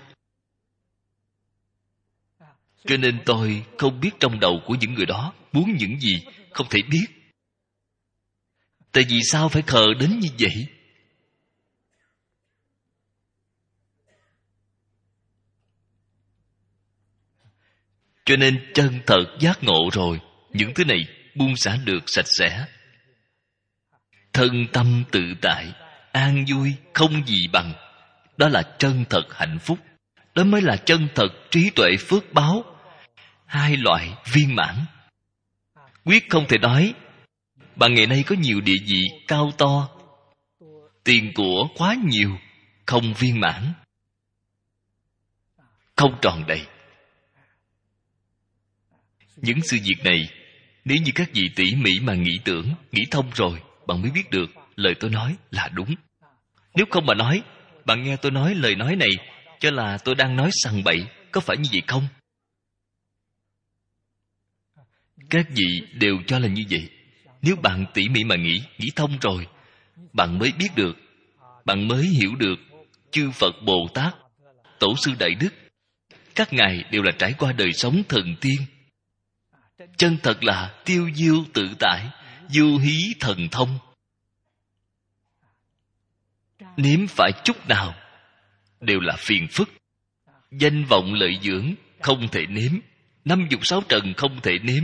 A: Cho nên tôi không biết trong đầu của những người đó muốn những gì, không thể biết. Tại vì sao phải khờ đến như vậy? Cho nên chân thật giác ngộ rồi, những thứ này buông xả được sạch sẽ. Thân tâm tự tại, an vui, không gì bằng. Đó là chân thật hạnh phúc. Đó mới là chân thật trí tuệ phước báo. Hai loại viên mãn. Quyết không thể nói bạn ngày nay có nhiều địa vị cao to, tiền của quá nhiều, không viên mãn, không tròn đầy. Những sự việc này, nếu như các vị tỉ mỉ mà nghĩ tưởng, nghĩ thông rồi, bạn mới biết được lời tôi nói là đúng. Nếu không mà nói, bạn nghe tôi nói lời nói này cho là tôi đang nói sằng bậy, có phải như vậy không? Các vị đều cho là như vậy. Nếu bạn tỉ mỉ mà nghĩ, nghĩ thông rồi, bạn mới biết được, bạn mới hiểu được chư Phật Bồ Tát, Tổ sư Đại Đức, các ngài đều là trải qua đời sống thần tiên. Chân thật là tiêu diêu tự tại, du hí thần thông. Nếm phải chút nào đều là phiền phức. Danh vọng lợi dưỡng không thể nếm, năm dục sáu trần không thể nếm.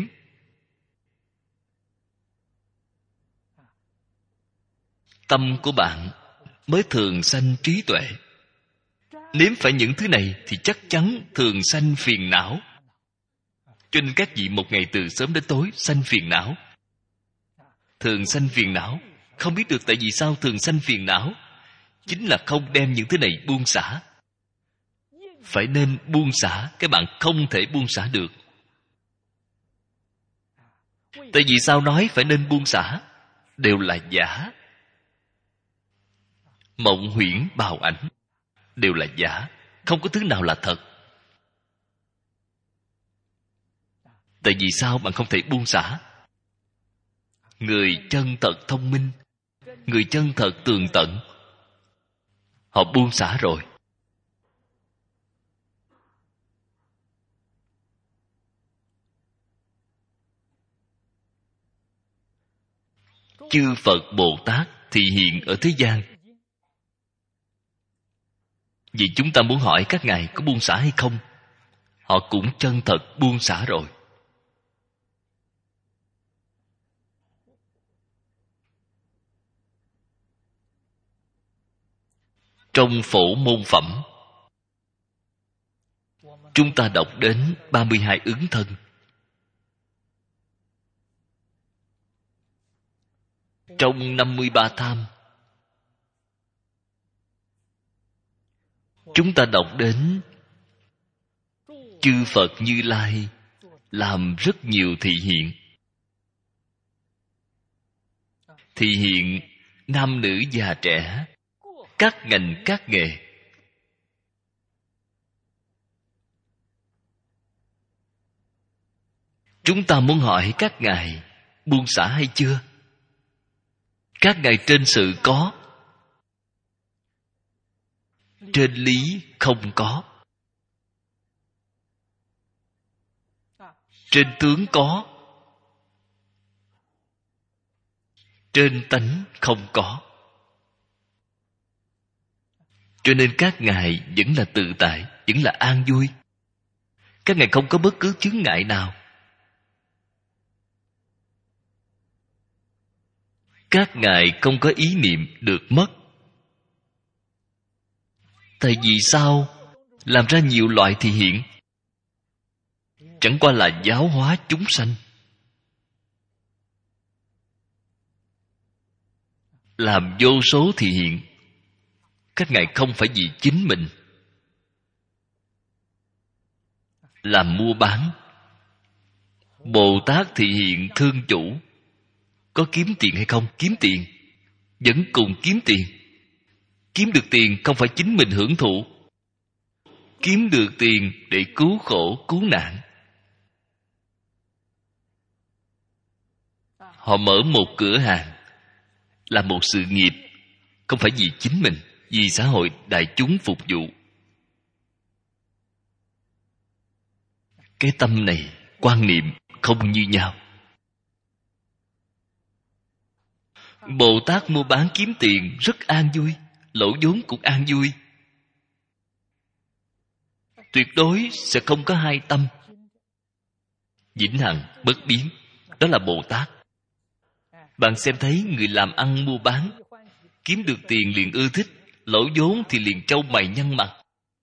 A: Tâm của bạn mới thường sanh trí tuệ. Nếm phải những thứ này thì chắc chắn thường sanh phiền não. Cho nên các vị một ngày từ sớm đến tối sanh phiền não. Thường sanh phiền não, không biết được tại vì sao thường sanh phiền não. Chính là không đem những thứ này buông xả. Phải nên buông xả, cái bạn không thể buông xả được. Tại vì sao nói phải nên buông xả? Đều là giả. mộng huyễn bào ảnh đều là giả, không có thứ nào là thật. Tại vì sao bạn không thể buông xả? Người chân thật thông minh, người chân thật tường tận, họ buông xả rồi. Chư Phật Bồ Tát thị hiện ở thế gian. Vì chúng ta muốn hỏi các ngài có buông xả hay không, họ cũng chân thật buông xả rồi. Trong Phổ Môn Phẩm, chúng ta đọc đến ba mươi hai ứng thân. Trong năm mươi ba tham, chúng ta đọc đến chư Phật Như Lai làm rất nhiều thị hiện. Thị hiện nam nữ già trẻ, các ngành các nghề. Chúng ta muốn hỏi các ngài buông xả hay chưa? Các ngài trên sự có, trên lý không có. Trên tướng có, trên tánh không có. Cho nên các ngài vẫn là tự tại, vẫn là an vui. Các ngài không có bất cứ chướng ngại nào. Các ngài không có ý niệm được mất. Tại vì sao làm ra nhiều loại thị hiện? Chẳng qua là giáo hóa chúng sanh, làm vô số thị hiện. Các ngài không phải vì chính mình làm mua bán. Bồ Tát thị hiện thương chủ, có kiếm tiền hay không? Kiếm tiền, vẫn cùng kiếm tiền. Kiếm được tiền không phải chính mình hưởng thụ, kiếm được tiền để cứu khổ cứu nạn. Họ mở một cửa hàng, là một sự nghiệp, không phải vì chính mình, vì xã hội đại chúng phục vụ. Cái tâm này, quan niệm không như nhau. Bồ Tát mua bán kiếm tiền rất an vui, lỗ vốn cũng an vui. Tuyệt đối sẽ không có hai tâm, vĩnh hằng bất biến. Đó là Bồ Tát. Bạn xem thấy người làm ăn mua bán, kiếm được tiền liền ưa thích, lỗ vốn thì liền trâu mày nhăn mặt.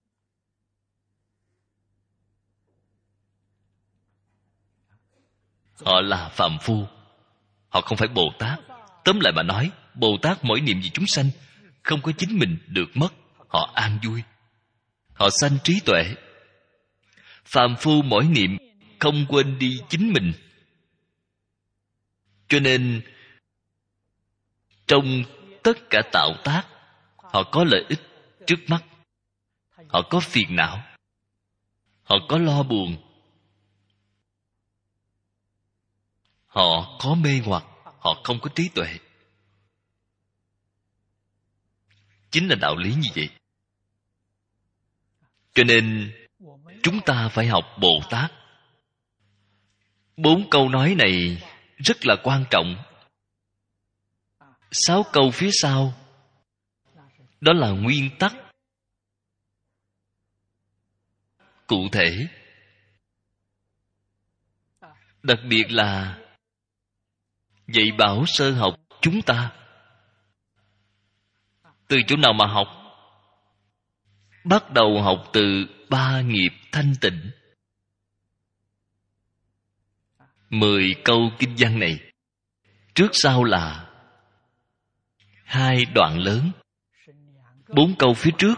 A: Họ là phàm phu, họ không phải Bồ Tát. Tóm lại mà nói, Bồ Tát mỗi niệm vì chúng sanh, không có chính mình được mất, họ an vui, họ sanh trí tuệ. Phàm phu mỗi niệm không quên đi chính mình. Cho nên trong tất cả tạo tác, họ có lợi ích trước mắt, họ có phiền não, họ có lo buồn, họ có mê hoặc, họ không có trí tuệ. Chính là đạo lý như vậy. Cho nên chúng ta phải học Bồ Tát. Bốn câu nói này rất là quan trọng. Sáu câu phía sau, đó là nguyên tắc cụ thể. Đặc biệt là dạy bảo sơ học chúng ta. Từ chỗ nào mà học? Bắt đầu học từ ba nghiệp thanh tịnh. Mười câu kinh văn này, trước sau là hai đoạn lớn. Bốn câu phía trước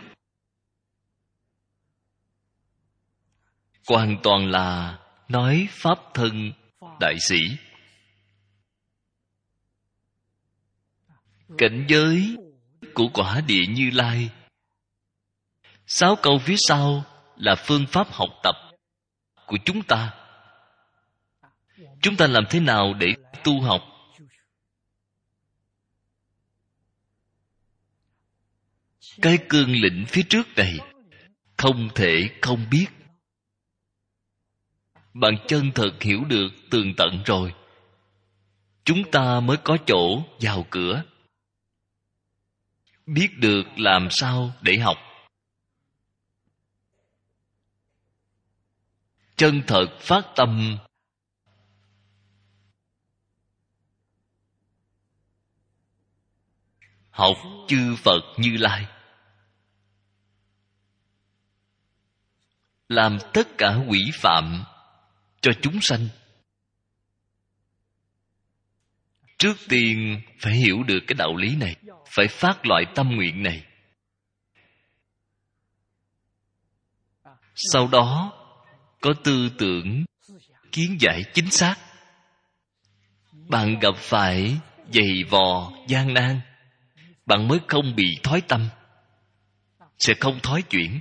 A: hoàn toàn là nói pháp thân đại sĩ. Cảnh giới của quả địa Như Lai. Sáu câu phía sau là phương pháp học tập của chúng ta. Chúng ta làm thế nào để tu học? Cái cương lĩnh phía trước này không thể không biết. Bạn chân thật hiểu được tường tận rồi, chúng ta mới có chỗ vào cửa, biết được làm sao để học. Chân thật phát tâm, học chư Phật Như Lai, làm tất cả quỷ phạm cho chúng sanh. Trước tiên phải hiểu được cái đạo lý này, phải phát loại tâm nguyện này. Sau đó có tư tưởng kiến giải chính xác. Bạn gặp phải dày vò gian nan, bạn mới không bị thói tâm, sẽ không thói chuyển.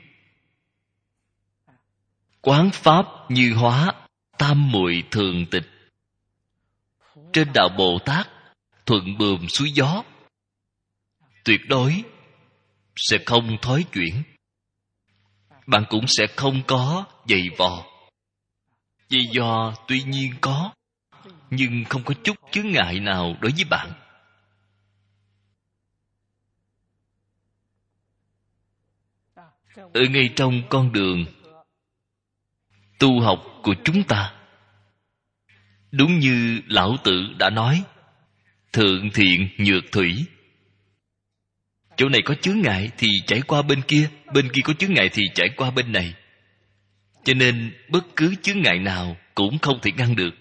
A: Quán pháp như hóa, tam muội thường tịch. Trên đạo Bồ Tát thuận buồm xuôi gió, tuyệt đối sẽ không thói chuyển. Bạn cũng sẽ không có dày vò. Dày vò tuy nhiên có, nhưng không có chút chướng ngại nào đối với bạn. Ở ngay trong con đường tu học của chúng ta, đúng như Lão Tử đã nói, thượng thiện nhược thủy. Chỗ này có chướng ngại thì chảy qua bên kia, bên kia có chướng ngại thì chảy qua bên này. Cho nên bất cứ chướng ngại nào cũng không thể ngăn được.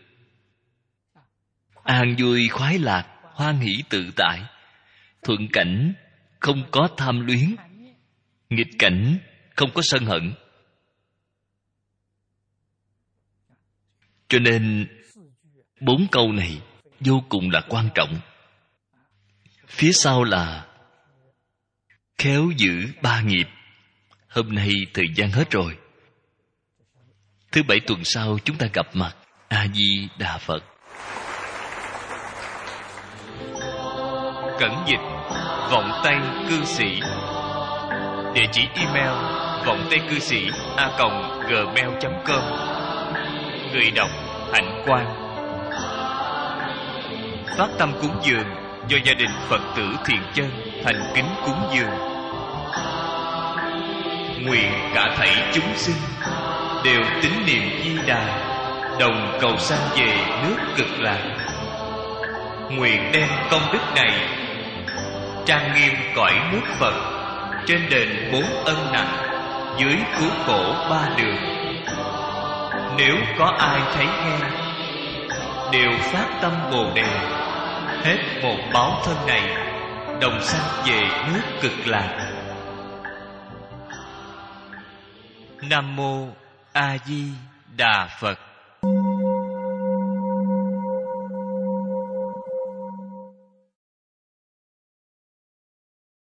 A: An vui khoái lạc, hoan hỷ tự tại, thuận cảnh không có tham luyến, nghịch cảnh không có sân hận. Cho nên bốn câu này vô cùng là quan trọng. Phía sau là khéo giữ ba nghiệp. Hôm nay thời gian hết rồi. Thứ bảy tuần sau chúng ta gặp mặt. A Di Đà Phật. Cẩn dịch Vọng Tây Cư Sĩ. Địa chỉ email vọng tây cư sĩ a còng gmail chấm com. Người đọc Hạnh Quang. Phát tâm cúng dường do gia đình Phật tử Thiện Chân thành kính cúng dường. Nguyện cả thảy chúng sinh đều tín niệm Di Đà, đồng cầu sanh về nước Cực Lạc. Nguyện đem công đức này trang nghiêm cõi nước Phật, trên đền bốn ân nặng, dưới cứu khổ ba đường. Nếu có ai thấy nghe, đều phát tâm Bồ Đề, hết một báo thân này, đồng sanh về nước Cực Lạc. Nam mô A Di Đà Phật.